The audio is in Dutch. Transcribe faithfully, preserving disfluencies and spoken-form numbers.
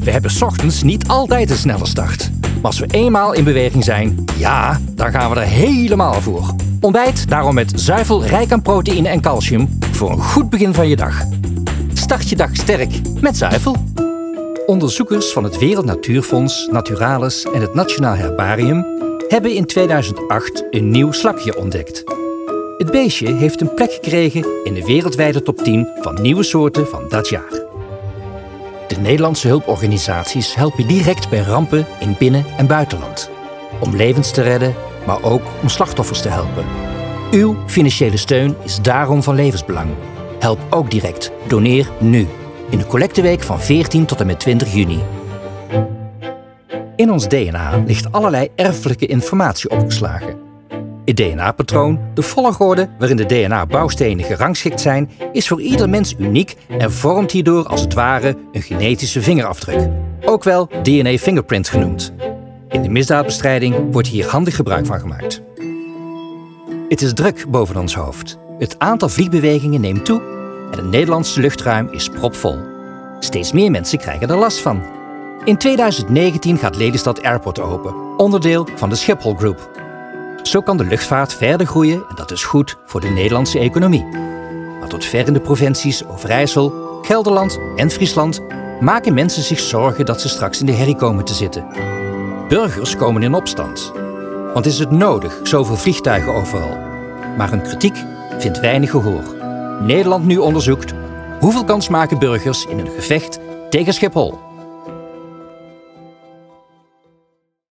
We hebben 's ochtends niet altijd een snelle start. Maar als we eenmaal in beweging zijn, ja, dan gaan we er helemaal voor. Ontbijt daarom met zuivel rijk aan proteïne en calcium voor een goed begin van je dag. Start je dag sterk met zuivel. Onderzoekers van het Wereld Natuurfonds, Naturalis en het Nationaal Herbarium hebben in tweeduizend acht een nieuw slakje ontdekt. Het beestje heeft een plek gekregen in de wereldwijde top tien van nieuwe soorten van dat jaar. De Nederlandse hulporganisaties helpen direct bij rampen in binnen- en buitenland. Om levens te redden, maar ook om slachtoffers te helpen. Uw financiële steun is daarom van levensbelang. Help ook direct. Doneer nu. In de collecteweek van veertien tot en met twintig juni. In ons D N A ligt allerlei erfelijke informatie opgeslagen. Het D N A-patroon, de volgorde waarin de D N A-bouwstenen gerangschikt zijn, is voor ieder mens uniek en vormt hierdoor als het ware een genetische vingerafdruk. Ook wel D N A-fingerprint genoemd. In de misdaadbestrijding wordt hier handig gebruik van gemaakt. Het is druk boven ons hoofd. Het aantal vliegbewegingen neemt toe en het Nederlandse luchtruim is propvol. Steeds meer mensen krijgen er last van. In tweeduizend negentien gaat Lelystad Airport open, onderdeel van de Schiphol Group. Zo kan de luchtvaart verder groeien en dat is goed voor de Nederlandse economie. Maar tot ver in de provincies Overijssel, Gelderland en Friesland maken mensen zich zorgen dat ze straks in de herrie komen te zitten. Burgers komen in opstand. Want is het nodig, zoveel vliegtuigen overal? Maar hun kritiek vindt weinig gehoor. Nederland nu onderzoekt hoeveel kans maken burgers in een gevecht tegen Schiphol.